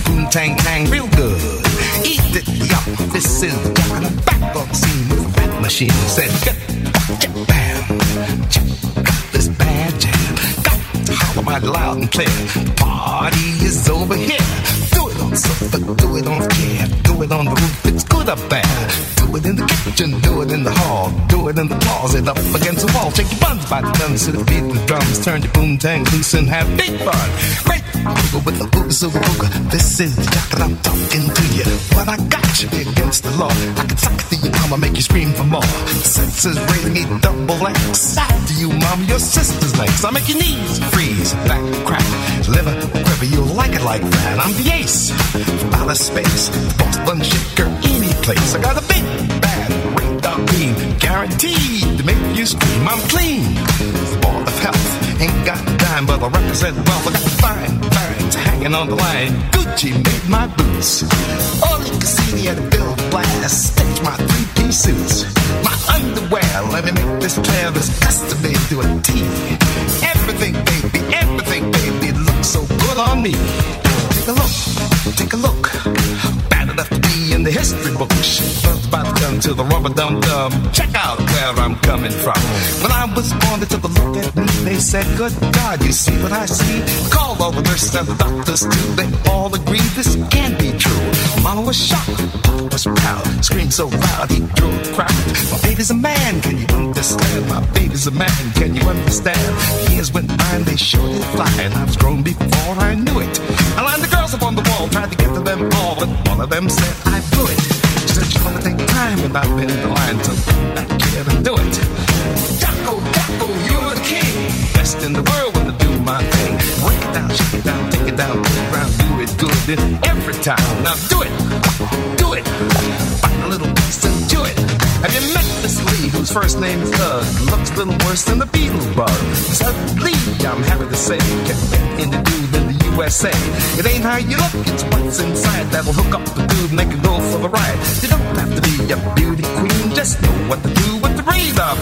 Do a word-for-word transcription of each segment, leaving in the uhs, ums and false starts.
boom tang tang real good. Eat it, yup, this is yuck. And I'm back on the scene with a fat machine. Said, get, get, bam, check out this bad jam. Got to holler mighty loud and clear. The party is over here. Do it on the sofa, do it on the chair, do it on the roof, it's good up there. Do it in the kitchen, do it in the hall, do it in the closet, up against the wall. Shake your buns by the guns to the beat of the drums. Turn your boom tang loose and have big fun. Great ooga with the ooga super ooga. This is the jack that I'm talking to you. What I got should be against the law. I can suck it to your mama, make you scream for more. The senses raise me double X. After you, mama, your sister's legs. I make your knees freeze, back crack, liver quiver. You'll like it like that. I'm the ace from outer space, the Boston shaker, any place. I got a big bad radar beam, guaranteed to make you scream. I'm clean, the ball of health. Ain't got a dime, but I represent wealth. I got fine birds hanging on the line. Gucci made my boots. All you can see at a bill blast. Stitch my three-piece suits. My underwear, let me make this clear. This custom made to a T. Everything, baby, everything, baby, looks so good on me. Take a look, take a look. Bad enough to be in the history books. Buzz by the gun to the rubber dum dum. Check out where I'm coming from. When I was born, they took a look at me. They said, good God, you see what I see? Call all the nurses and the doctors too. They all agree this can be true. Mama was shocked, Papa was proud. Screamed so loud he drew a crowd. My baby's a man, can you understand? My baby's a man, can you understand? Years went by and they sure did fly. And I was grown before I knew it. I lined the girls up on the wall, tried to get to them all, but one of them said I blew it. She said she's gonna take time, and I've been the line to back here and do it. Jocko, Jocko, you're the king. Best in the world when I do my thing. Break it down, shake it down, take it down, put it around, do it good and every time. Now do it, do it. Find a little piece and do it. Have you met Miss Lee, whose first name is Doug? Looks a little worse than the Beetle bug. Suddenly, I'm happy to say, get in the dude in the U S A. It ain't how you look, it's what's inside that'll hook up the dude, make it go for the ride. You don't have to be a beauty queen, just know what to do with the radar.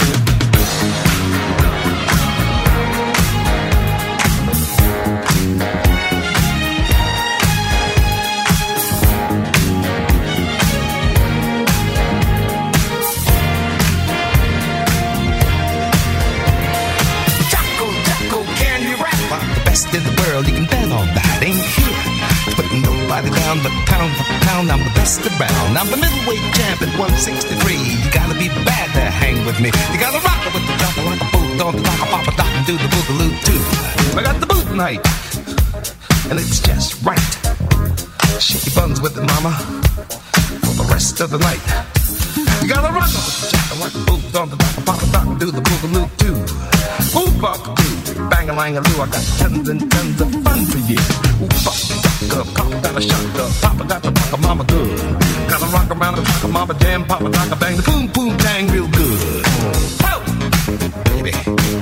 In the world, you can bet on that. Ain't here putting nobody down, but pound for pound, I'm the best around. I'm the middleweight champ at one sixty-three. You gotta be bad to hang with me. You gotta rock it with the doctor like a boot on the dock, a papa doc and do the boogaloo too. I got the boot night, and it's just right. Shake your buns with it, mama, for the rest of the night. You gotta rock it with the jack like a boot on the dock, a papa doc and do the boogaloo too. Oop-a-doo, bang-a-lang-a-loo, I got tons and tons of fun for you. Oop-a-doo, Papa got a shotgun, Papa got the rock mama good. Gotta rock around the rock mama jam, Papa got the bang, the boom-boom-tang real good. Oh, baby,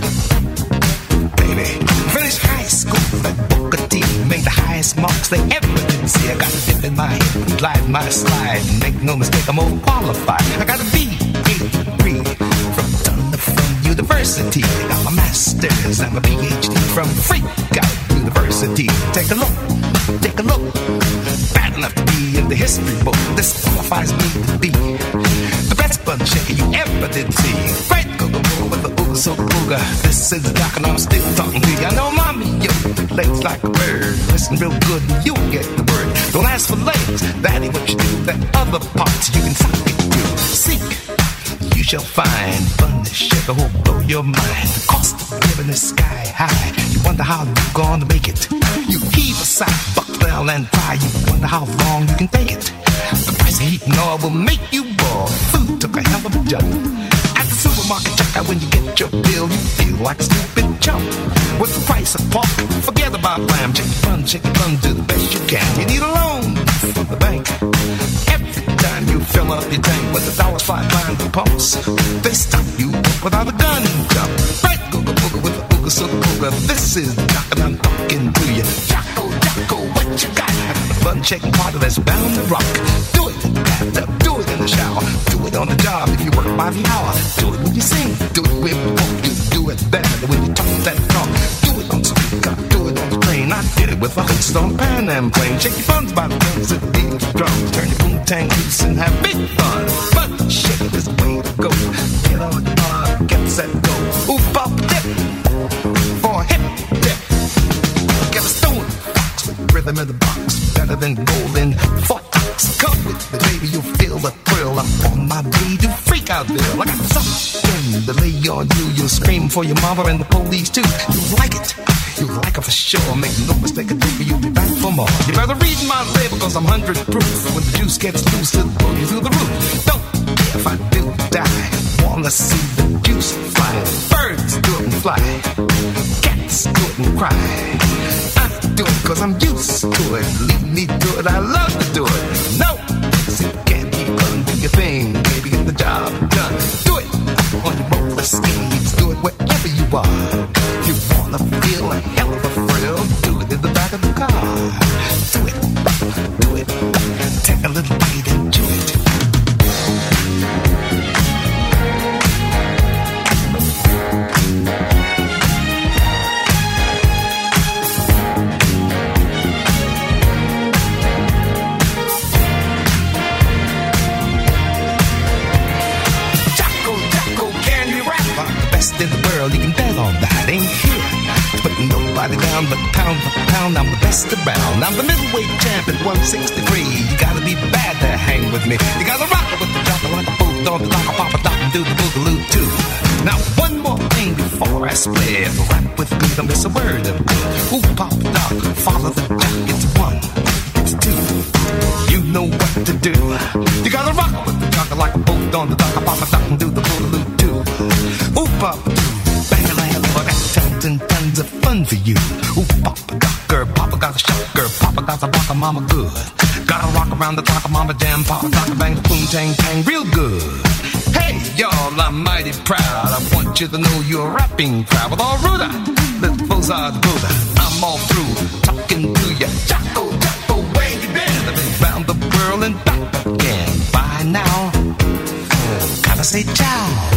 baby. Finished high school at Booker T, made the highest marks they ever did see. I got a dip in my head, glide my slide, make no mistake, I'm overqualified. I got a B, A, degree from Thunder from University. I got my master's and my P H D from Freak Out University. Take a look, take a look. Bad enough to be in the history book. This qualifies me to be the best bun shaker you ever did see. Right, go go go with the ooga so ooga. This is the doc and I'm still talking to you. I know mommy, yo, legs like a bird. Listen real good and you'll get the word. Don't ask for legs, that ain't what you do. That other parts you can suck it to. Seek, you shall find fun to shaker who'll blow your mind. The cost of living is sky high. You wonder how you're gonna make it. You heave aside, buck down and cry. You wonder how long you can take it. The price of heat and oil will make you ball. Food took a hell of a jump. At the supermarket checkout when you get your bill, you feel like a stupid chump. With the price of pork, forget about lamb. Chicken fun, chicken fun, do the best you can. You need a loan from the bank. Every time you fill up your tank with the dollars fly behind the pumps, they stop you without a gun and jump. Right, go go booga with the ooga so ooga. This is the doc and I'm talking to you. Jocko, Jocko, what you got? The fun shaking party that's bound to rock. Do it in the bathtub, do it in the shower, do it on the job if you work by the hour. Do it when you sing, do it when you walk, you do it better when you talk that talk. Do it on the speaker, do it on the train. I I did it with a host on Pan Am plane. Shake your buns by the drums and beat the drums. Turn your boom-tang loose and have big fun. But shake is the way to go. Get on the bar, get set, go. Ooh, pop, dip, for a hip dip. Get a stone box with rhythm in the box. Better than golden fox. Come with me, baby, you'll feel the thrill. I'm on my way to freak out there. I got something to lay on you. You'll scream for your mama and the police too. You'll like it, you'll like it for sure. Make no mistake, baby, you'll be back for more. You better read my label, cause I'm hundred proof. When the juice gets loose, it'll pull you through the roof. Don't care if I do die. Wanna see the juice fly. Birds do it and fly. Cats do it and cry. I do it cause I'm used to it. Leave me do it, I love to do it. No, so you can't keep on do your thing. Baby, get the job done. Do it on your roller skates. Do it wherever you are. You wanna feel a hell of a thrill. Do it in the back of the car. Do it, do it. Take a little bite and chew it. In the world, you can bet on that. Ain't here to put nobody down, but pound for pound, I'm the best around. I'm the middleweight champ at one sixty-three. You gotta be bad to hang with me. You gotta rock it with the jockey like a boot on the dock, a pop a dock and do the boogaloo too. Now one more thing before I split. Rap with me, don't miss a word of it. Ooh, pop a dock, follow the jock. It's one, it's two. You know what to do. You gotta rock it with the jockey like a boot on the dock, a pop a dock and do the boogaloo too. Ooh, pop, bang a lamb, I got tons and tons of fun for you. Ooh, papa docker, papa got a shocker, papa got a rocker, mama good. Gotta rock around the clock, mama jam, papa docker, bang the boom, tang, tang, real good. Hey, y'all, I'm mighty proud. I want you to know you're a rapping crowd. With all Ruda, let's pose our Buddha. I'm all through talking to ya. Jocko, Jocko, where you been? I've been round the world and back again. Bye now. Gotta say ciao.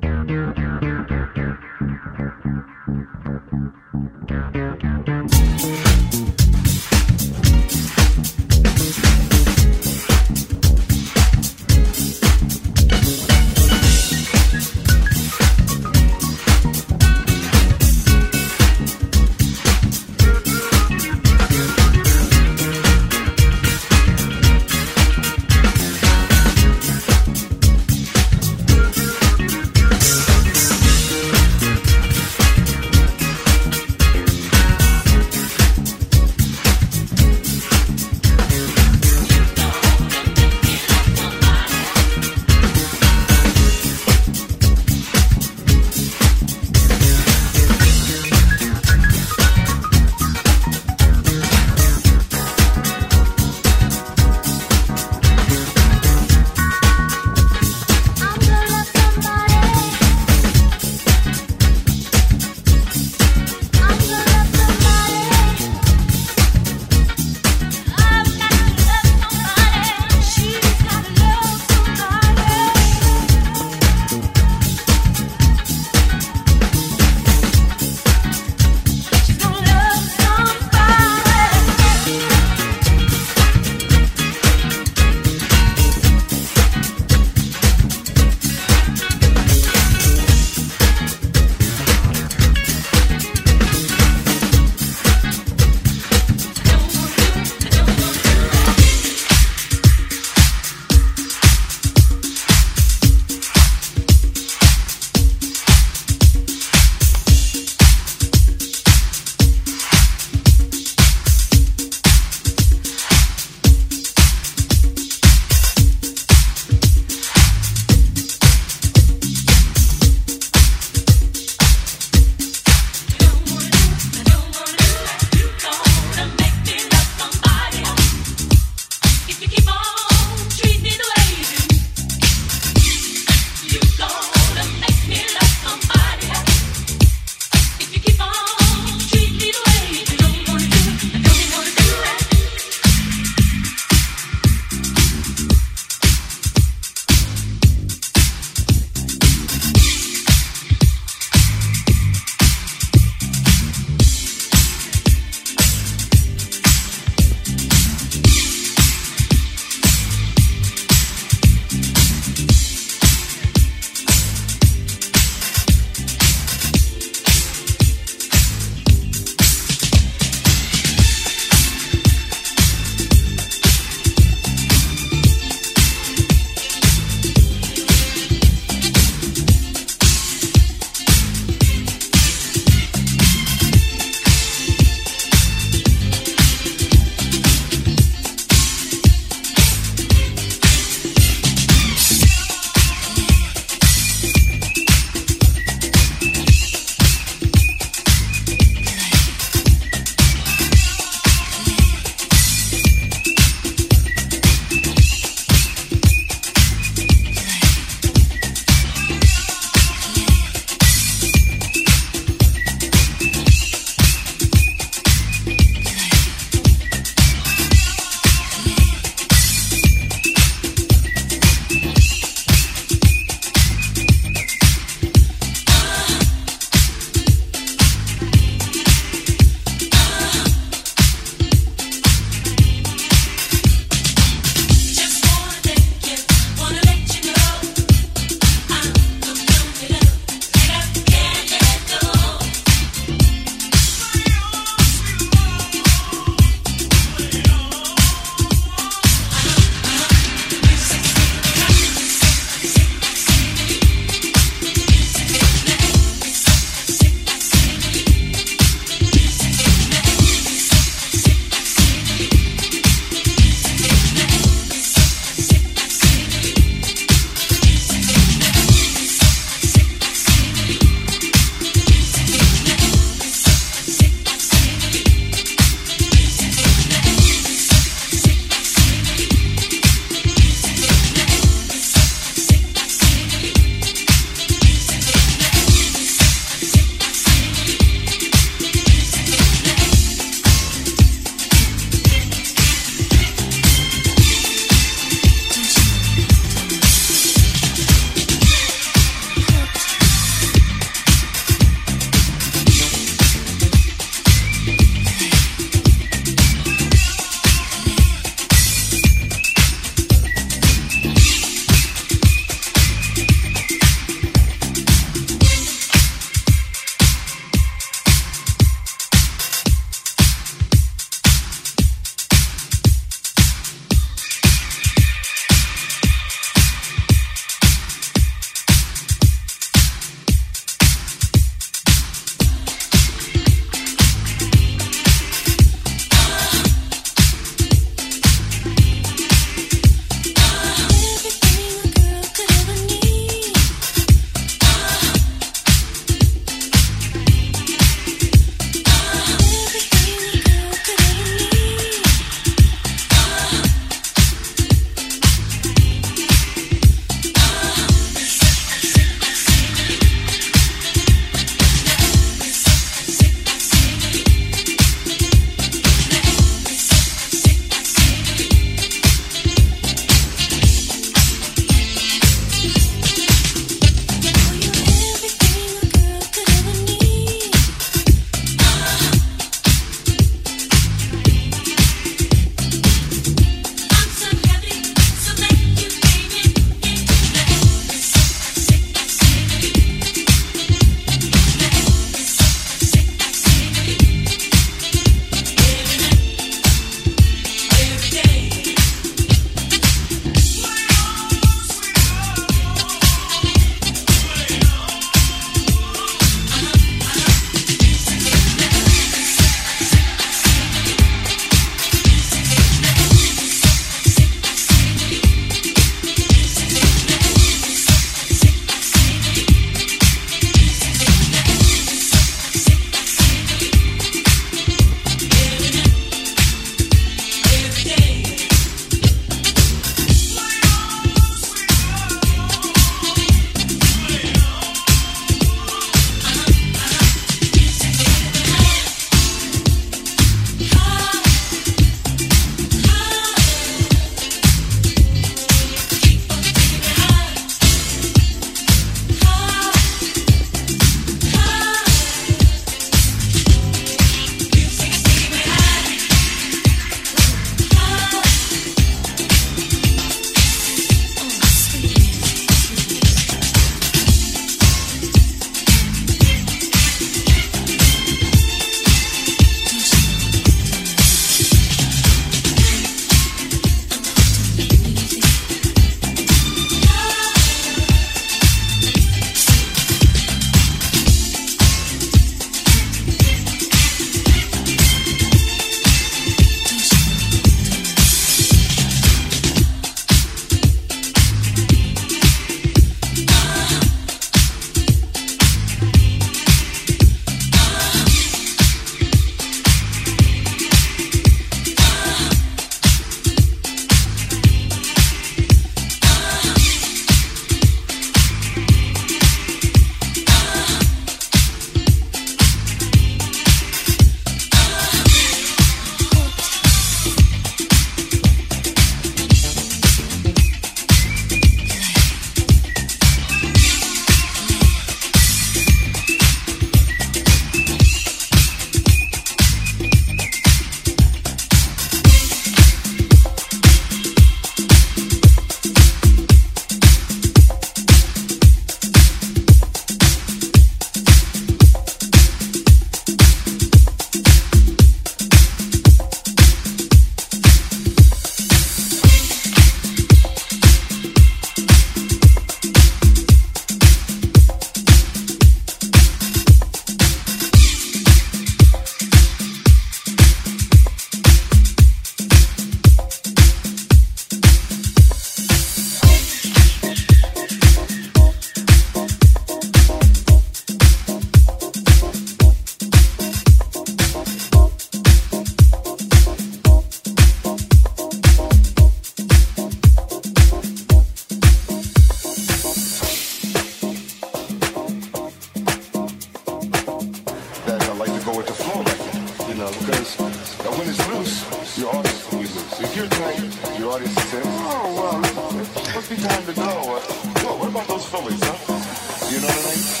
know, because uh, when it's loose, your audience will be loose. If you're tight, your audience says, oh, well, it must be time to go. Uh, whoa, what about those Phillies, huh? You know what I mean?